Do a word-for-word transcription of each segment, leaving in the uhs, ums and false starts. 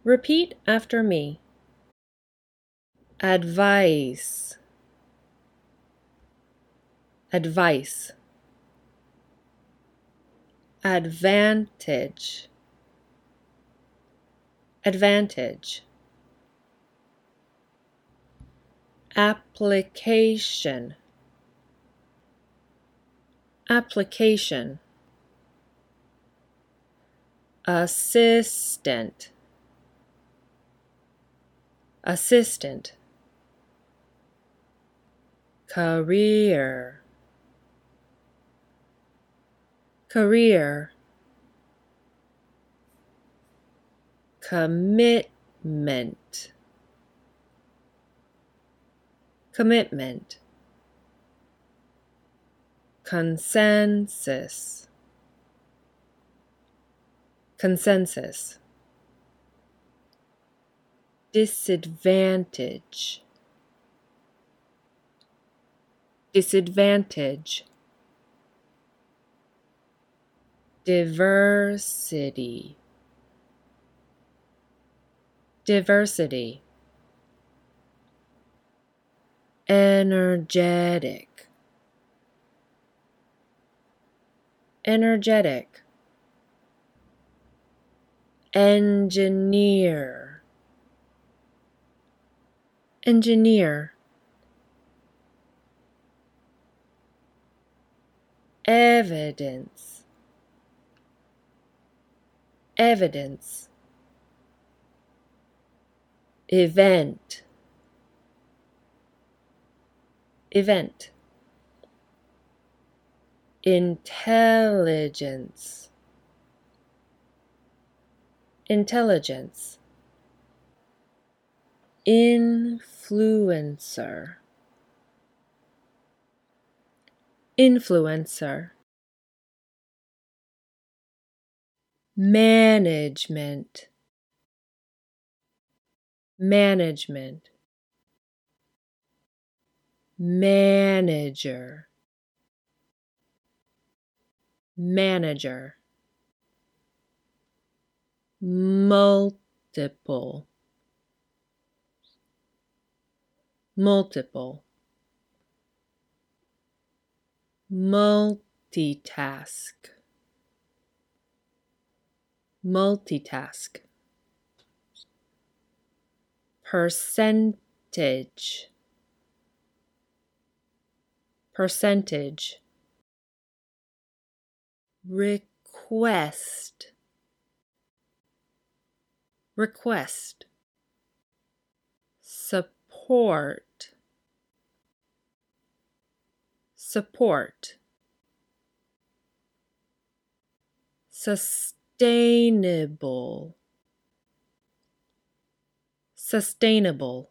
Repeat after me. Advice. Advice. Advantage. Advantage. Application. Application. Assistant. Assistant. Career. Career. Commitment. Commitment. Consensus. Consensus. Disadvantage. Disadvantage. Diversity. Diversity. Energetic. Energetic. Engineer. Engineer. Evidence. Evidence. Event. Event. Intelligence. Intelligence. Influencer. Influencer. Management. Management. Manager. Manager. Multiple. Multiple. Multitask. Multitask. Percentage. Percentage. Request. Request. Support. Support. Sustainable. Sustainable.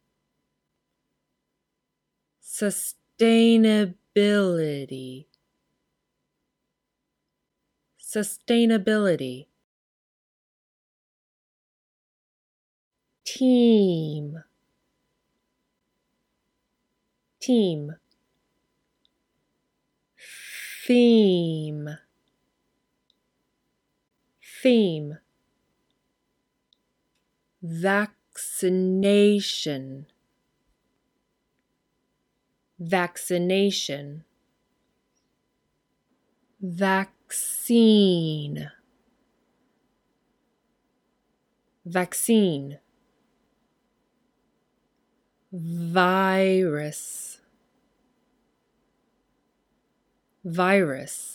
Sustainability. Sustainability. Team. Team. Theme. Theme. Vaccination. Vaccination. Vaccine. Vaccine. Virus. Virus.